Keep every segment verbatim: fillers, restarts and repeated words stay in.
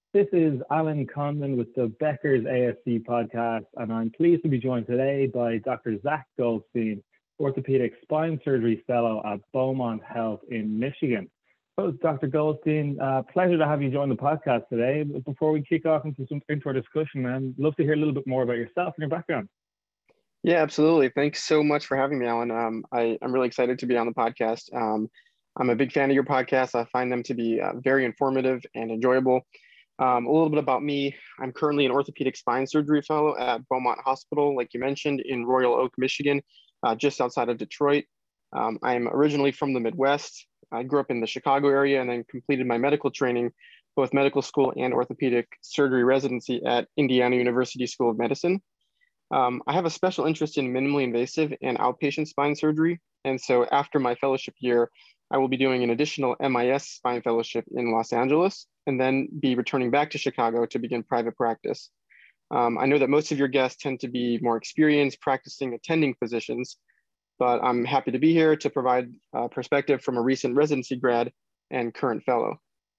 This is Alan Conlon with the Becker's A S C podcast, and I'm pleased to be joined today by Doctor Zach Goldstein, Orthopedic Spine Surgery Fellow at Beaumont Health in Michigan. So, Doctor Goldstein, uh, pleasure to have you join the podcast today. Before we kick off into, some, into our discussion, I'd love to hear a little bit more about yourself and your background. Yeah, absolutely. Thanks so much for having me, Alan. Um, I, I'm really excited to be on the podcast. Um, I'm a big fan of your podcast. I find them to be uh, very informative and enjoyable. Um, a little bit about me. I'm currently an orthopedic spine surgery fellow at Beaumont Hospital, like you mentioned, in Royal Oak, Michigan, uh, just outside of Detroit. Um, I'm originally from the Midwest. I grew up in the Chicago area and then completed my medical training, both medical school and orthopedic surgery residency at Indiana University School of Medicine. Um, I have a special interest in minimally invasive and outpatient spine surgery. And so after my fellowship year, I will be doing an additional M I S spine fellowship in Los Angeles, and then be returning back to Chicago to begin private practice. Um, I know that most of your guests tend to be more experienced practicing attending physicians, but I'm happy to be here to provide a perspective from a recent residency grad and current fellow.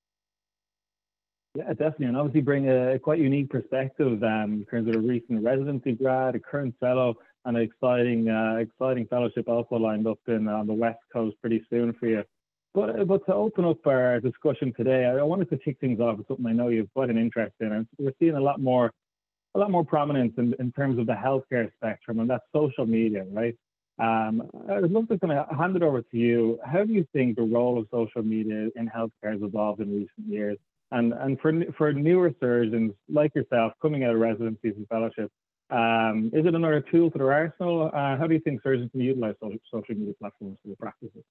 Yeah, definitely, and obviously bring a quite unique perspective um, in terms of a recent residency grad, a current fellow, and an exciting, uh, exciting fellowship also lined up in on the West Coast pretty soon for you. But, but to open up our discussion today, I wanted to kick things off with something I know you have quite an interest in, and we're seeing a lot more, a lot more prominence in, in terms of the healthcare spectrum, and that's social media, right? Um, I'd love to kind of hand it over to you. How do you think the role of social media in healthcare has evolved in recent years? And and for for newer surgeons like yourself coming out of residencies and fellowships, um, is it another tool for their arsenal? Uh, how do you think surgeons can utilize social, social media platforms for their practices?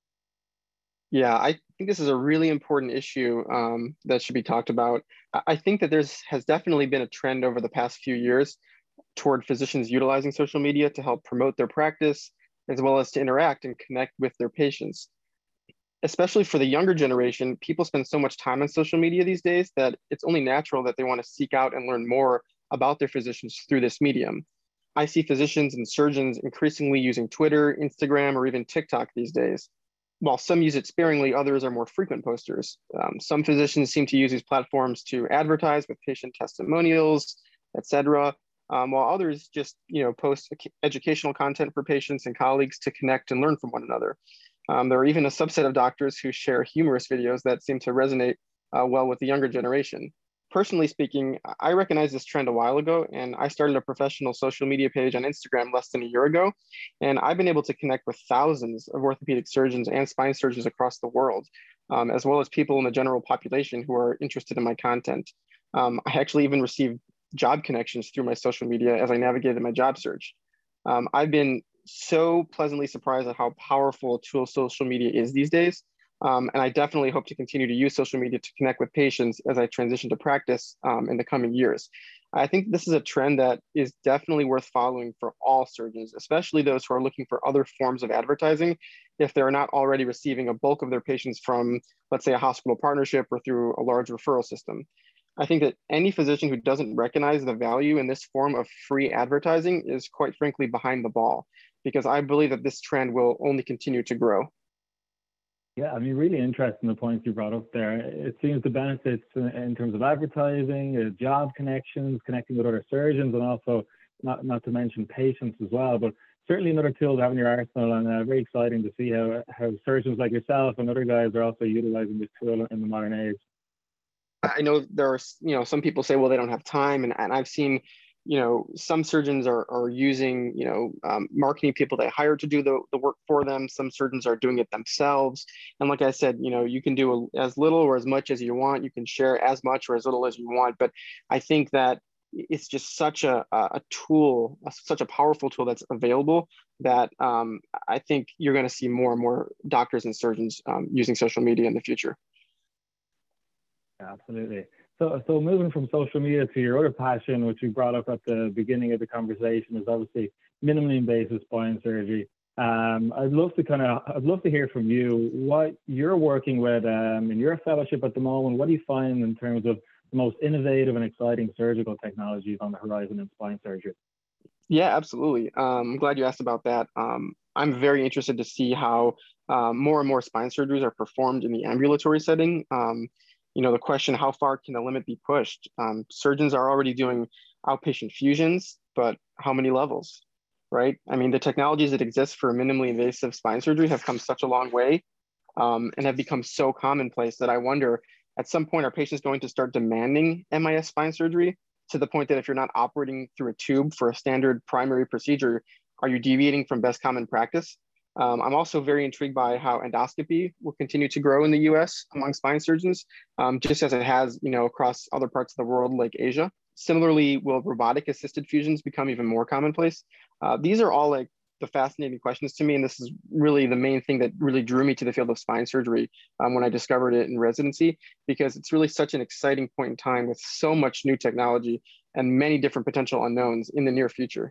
Yeah, I think this is a really important issue um, that should be talked about. I think that there's has definitely been a trend over the past few years toward physicians utilizing social media to help promote their practice, as well as to interact and connect with their patients. Especially for the younger generation, people spend so much time on social media these days that it's only natural that they want to seek out and learn more about their physicians through this medium. I see physicians and surgeons increasingly using Twitter, Instagram, or even TikTok these days. While some use it sparingly, others are more frequent posters. Um, some physicians seem to use these platforms to advertise with patient testimonials, et cetera, um, while others just you know, post educational content for patients and colleagues to connect and learn from one another. Um, there are even a subset of doctors who share humorous videos that seem to resonate uh, well with the younger generation. Personally speaking, I recognized this trend a while ago, and I started a professional social media page on Instagram less than a year ago. And I've been able to connect with thousands of orthopedic surgeons and spine surgeons across the world, um, as well as people in the general population who are interested in my content. Um, I actually even received job connections through my social media as I navigated my job search. Um, I've been so pleasantly surprised at how powerful a tool social media is these days. Um, and I definitely hope to continue to use social media to connect with patients as I transition to practice um, in the coming years. I think this is a trend that is definitely worth following for all surgeons, especially those who are looking for other forms of advertising if they're not already receiving a bulk of their patients from, let's say, a hospital partnership or through a large referral system. I think that any physician who doesn't recognize the value in this form of free advertising is quite frankly behind the ball, because I believe that this trend will only continue to grow. Yeah, I mean, really interesting the points you brought up there. It seems the benefits in terms of advertising, uh, job connections, connecting with other surgeons, and also not not to mention patients as well. But certainly another tool to have in your arsenal, and uh, very exciting to see how how surgeons like yourself and other guys are also utilizing this tool in the modern age. I know there are, you know, some people say, well, they don't have time. And, and I've seen, you know, some surgeons are, are using, you know, um, marketing people they hire to do the, the work for them. Some surgeons are doing it themselves. And like I said, you know, you can do a, as little or as much as you want. You can share as much or as little as you want. But I think that it's just such a, a tool, such a powerful tool that's available that um, I think you're going to see more and more doctors and surgeons um, using social media in the future. Absolutely. So, so moving from social media to your other passion, which we brought up at the beginning of the conversation, is obviously minimally invasive spine surgery. Um, I'd love to kind of, I'd love to hear from you what you're working with um, in your fellowship at the moment. What do you find in terms of the most innovative and exciting surgical technologies on the horizon in spine surgery? Yeah, absolutely. Um, I'm glad you asked about that. Um, I'm very interested to see how um, more and more spine surgeries are performed in the ambulatory setting. Um, you know, the question, how far can the limit be pushed? Um, surgeons are already doing outpatient fusions, but how many levels, right? I mean, the technologies that exist for minimally invasive spine surgery have come such a long way, um, and have become so commonplace that I wonder, at some point, are patients going to start demanding M I S spine surgery to the point that if you're not operating through a tube for a standard primary procedure, are you deviating from best common practice? Um, I'm also very intrigued by how endoscopy will continue to grow in the U S among spine surgeons, um, just as it has, you know, across other parts of the world like Asia. Similarly, will robotic assisted fusions become even more commonplace? Uh, these are all like the fascinating questions to me, and this is really the main thing that really drew me to the field of spine surgery um, when I discovered it in residency, because it's really such an exciting point in time with so much new technology and many different potential unknowns in the near future.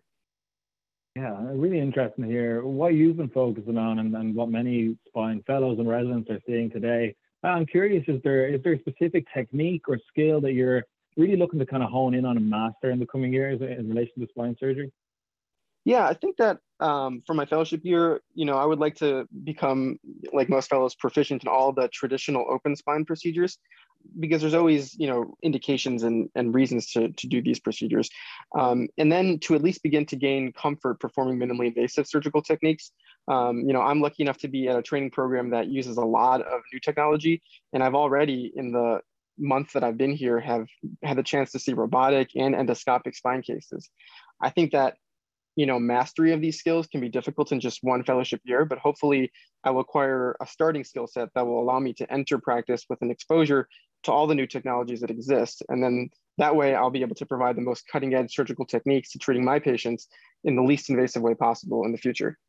Yeah, really interesting to hear what you've been focusing on, and, and what many spine fellows and residents are seeing today. I'm curious, is there is there a specific technique or skill that you're really looking to kind of hone in on and master in the coming years in relation to spine surgery? Yeah, I think that um, for my fellowship year, you know, I would like to become, like most fellows, proficient in all the traditional open spine procedures, because there's always, you know, indications and, and reasons to, to do these procedures. Um, and then to at least begin to gain comfort performing minimally invasive surgical techniques. Um, you know, I'm lucky enough to be at a training program that uses a lot of new technology. And I've already, in the month that I've been here, have had the chance to see robotic and endoscopic spine cases. I think that, you know, mastery of these skills can be difficult in just one fellowship year, but hopefully I will acquire a starting skill set that will allow me to enter practice with an exposure to all the new technologies that exist. And then that way I'll be able to provide the most cutting edge surgical techniques to treating my patients in the least invasive way possible in the future.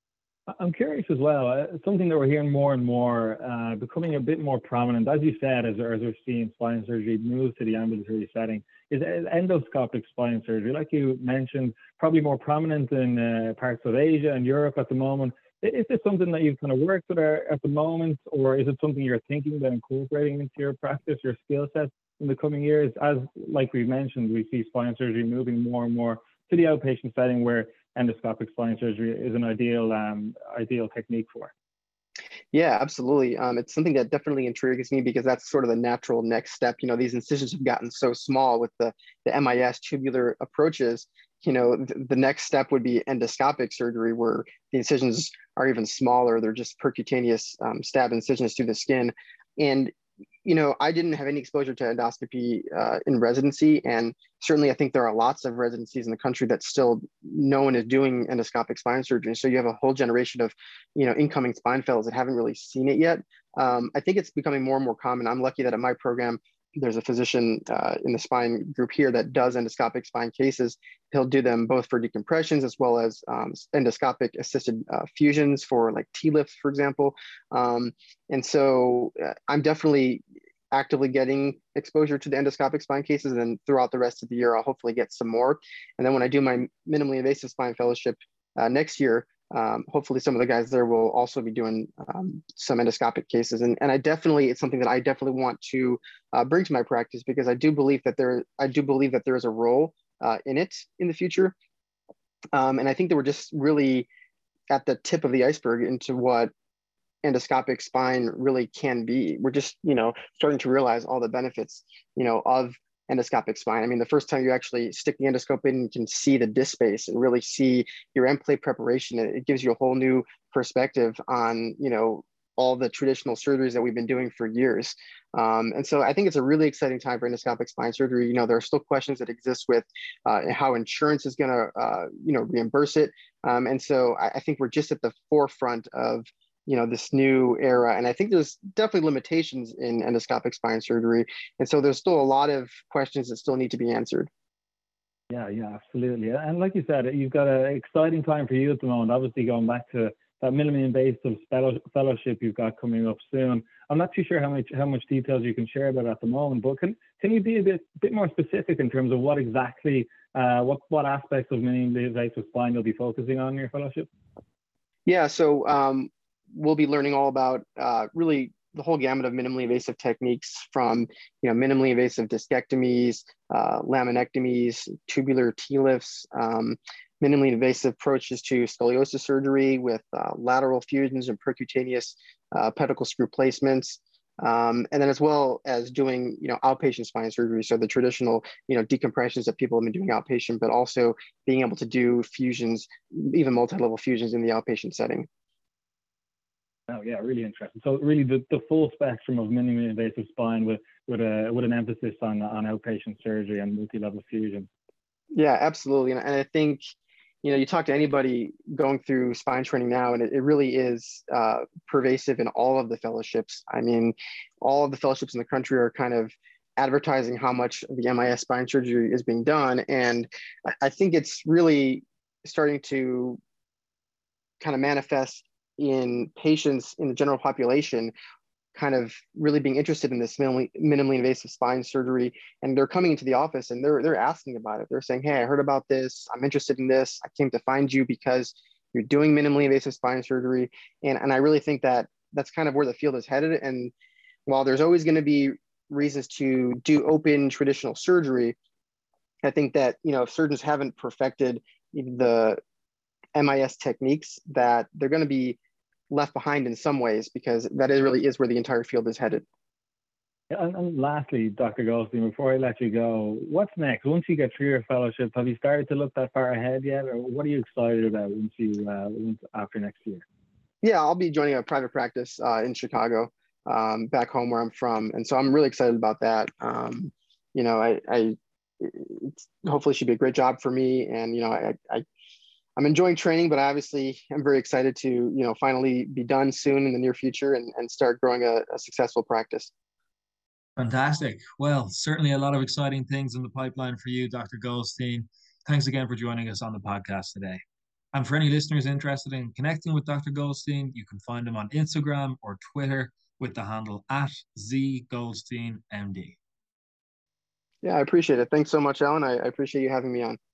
I'm curious as well, uh, something that we're hearing more and more, uh, becoming a bit more prominent, as you said, as, as we're seeing spine surgery move to the ambulatory setting, is endoscopic spine surgery. Like you mentioned, probably more prominent in uh, parts of Asia and Europe at the moment. Is this something that you've kind of worked with at the moment, or is it something you're thinking about incorporating into your practice, your skill set in the coming years? As, like we mentioned, we see spine surgery moving more and more to the outpatient setting, where endoscopic spine surgery is an ideal um, ideal technique for. Yeah, absolutely. Um, it's something that definitely intrigues me, because that's sort of the natural next step. You know, these incisions have gotten so small with the, the M I S tubular approaches. You know, th the next step would be endoscopic surgery, where the incisions are even smaller. They're just percutaneous um, stab incisions through the skin. And you know, I didn't have any exposure to endoscopy uh, in residency. And certainly I think there are lots of residencies in the country that still no one is doing endoscopic spine surgery. So you have a whole generation of, you know, incoming spine fellows that haven't really seen it yet. Um, I think it's becoming more and more common. I'm lucky that at my program, there's a physician uh, in the spine group here that does endoscopic spine cases. He'll do them both for decompressions as well as um, endoscopic assisted uh, fusions for like T-lifts, for example. Um, and so uh, I'm definitely actively getting exposure to the endoscopic spine cases, and then throughout the rest of the year, I'll hopefully get some more. And then when I do my minimally invasive spine fellowship uh, next year, Um, hopefully some of the guys there will also be doing um, some endoscopic cases. And, and I definitely, it's something that I definitely want to uh, bring to my practice, because I do believe that there, I do believe that there is a role uh, in it in the future. Um, and I think that we're just really at the tip of the iceberg into what endoscopic spine really can be. We're just, you know, starting to realize all the benefits, you know, of endoscopic spine. I mean, the first time you actually stick the endoscope in, you can see the disc space and really see your end plate preparation. It gives you a whole new perspective on, you know, all the traditional surgeries that we've been doing for years. Um, and so I think it's a really exciting time for endoscopic spine surgery. You know, there are still questions that exist with uh, how insurance is going to, uh, you know, reimburse it. Um, and so I, I think we're just at the forefront of, you know, this new era. And I think there's definitely limitations in endoscopic spine surgery. And so there's still a lot of questions that still need to be answered. Yeah, yeah, absolutely. And like you said, you've got an exciting time for you at the moment, obviously going back to that minimally invasive fellowship you've got coming up soon. I'm not too sure how much how much details you can share about it at the moment, but can can you be a bit bit more specific in terms of what exactly, uh, what, what aspects of minimally invasive spine you'll be focusing on in your fellowship? Yeah, so um, we'll be learning all about uh, really the whole gamut of minimally invasive techniques, from, you know, minimally invasive discectomies, uh, laminectomies, tubular T-lifts, um, minimally invasive approaches to scoliosis surgery with uh, lateral fusions and percutaneous uh, pedicle screw placements. Um, and then as well as doing, you know, outpatient spine surgery. So the traditional, you know, decompressions that people have been doing outpatient, but also being able to do fusions, even multi-level fusions in the outpatient setting. Oh yeah, really interesting. So really the, the full spectrum of minimally invasive spine with with a with an emphasis on on outpatient surgery and multi-level fusion. Yeah, absolutely. And, and I think, you know, you talk to anybody going through spine training now, and it, it really is uh, pervasive in all of the fellowships. I mean, all of the fellowships in the country are kind of advertising how much the M I S spine surgery is being done. And I, I think it's really starting to kind of manifest in patients in the general population kind of really being interested in this minimally, minimally invasive spine surgery. And they're coming into the office and they're, they're asking about it. They're saying, hey, I heard about this. I'm interested in this. I came to find you because you're doing minimally invasive spine surgery. And, and I really think that that's kind of where the field is headed. And while there's always going to be reasons to do open traditional surgery, I think that, you know, if surgeons haven't perfected the M I S techniques, that they're going to be left behind in some ways, because that is really is where the entire field is headed. And, and lastly, Doctor Goldstein, before I let you go, what's next? Once you get through your fellowship, have you started to look that far ahead yet, or what are you excited about once you uh, once, after next year? Yeah, I'll be joining a private practice uh, in Chicago, um, back home where I'm from, and so I'm really excited about that. Um, you know, I, I it's hopefully should be a great job for me, and you know, I, I I'm enjoying training, but obviously I'm very excited to, you know, finally be done soon in the near future and, and start growing a, a successful practice. Fantastic. Well, certainly a lot of exciting things in the pipeline for you, Doctor Goldstein. Thanks again for joining us on the podcast today. And for any listeners interested in connecting with Doctor Goldstein, you can find him on Instagram or Twitter with the handle at Z Goldstein M D. Yeah, I appreciate it. Thanks so much, Alan. I, I appreciate you having me on.